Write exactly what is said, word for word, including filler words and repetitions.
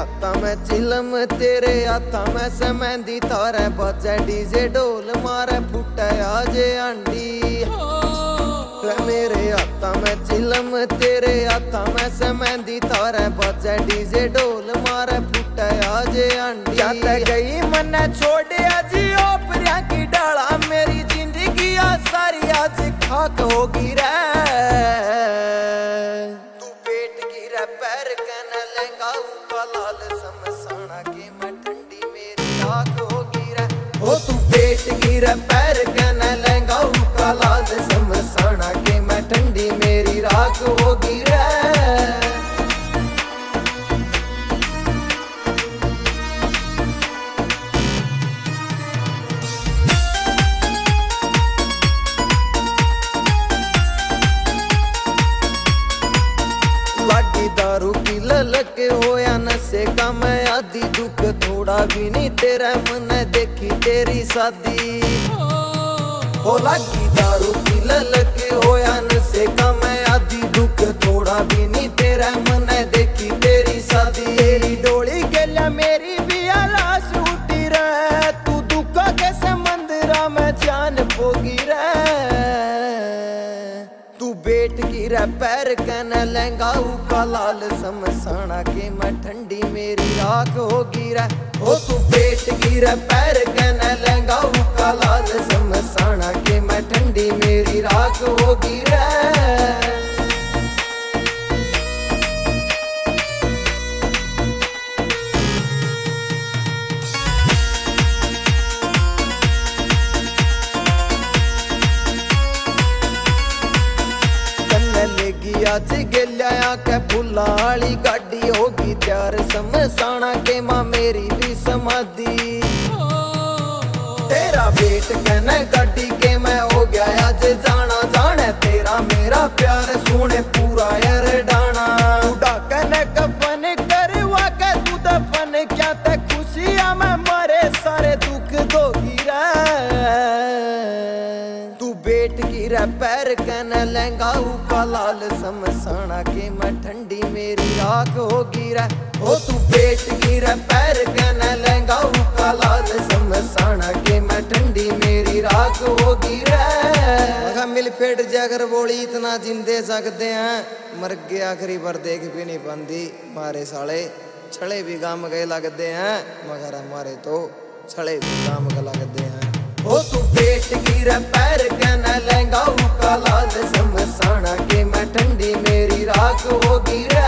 हाथा में चिलम तेरे हाथा में समैंदी थारे बजे डीजे ढोल मारे फुटे आजे आंडी मेरे हाथा में चिलम तेरे हाथा में समैंदी थारे बजे डीजे ढोल मारे फुटे आजे आंडी जाते गई मन्ने छोड़े जी ओपरिया की डाला मेरी जिंदगी सारी आज खाक होगी रे तू पेट की रे पैर कहने लहंगा ऊपर लाल समसाना के मैं ठंडी मेरी राख होगी रे ओ तू पेट की रे पैर कहने लहंगा ऊपर लाल समसाना के मैं ठंडी मेरी राख होगी रे दारू की ललक होया नशे का मैं आदि दुख थोड़ा भी नहीं तेरा मन देखी तेरी शादी हो लगी दारू की ललक होया नशे का मैं आदि दुख थोड़ा भी नहीं तेरा मन देखी तेरी शादी तेरी डोली के लिया मेरी भी लाश उठी रे तू दुख के समंदरा में जान पोगी रे तू बेट की रे पैर कहने लहंगा ऊपर लाल समसाना के मैं ठंडी मेरी राख होगी रे ओ तू बेट की रे पैर कहने लहंगा ऊपर लाल समसाना के मैं ठंडी मेरी राख होगी रे आज गेलिया के फुल्ला वाली गाड़ी होगी त्यार समसाना के मां मेरी भी समाधि तेरा बेट कहने गाड़ी के मैं हो गया आज जाना जाने तेरा मेरा प्यार सुने पूरा यार डाना उड़ा कहने कफन करवा के तू दफन क्या ते खुशियां में मारे सारे दुख दोगी रे तू बेट की रे पैर कहने लहंगा ऊपर लाल समसाना के मैं ठंडी मेरी राख होगी रे ओ तू बेट की रे पैर कहने लहंगा ऊपर लाल समसाना के मैं ठंडी मेरी राख होगी रे मिल फेट जाकर बोली इतना जिंदे सकते हैं मर गए आखिरी बार देख भी नहीं पाती मारे साले छड़े भी गाम गए लगते हैं मगर हमारे तो छड़े भी गाम गए लगते हैं ओ तू पेट की रे पैर कहना लहंगा ऊपर लाल समसाना के मैं ठंडी मेरी राख होगी रे।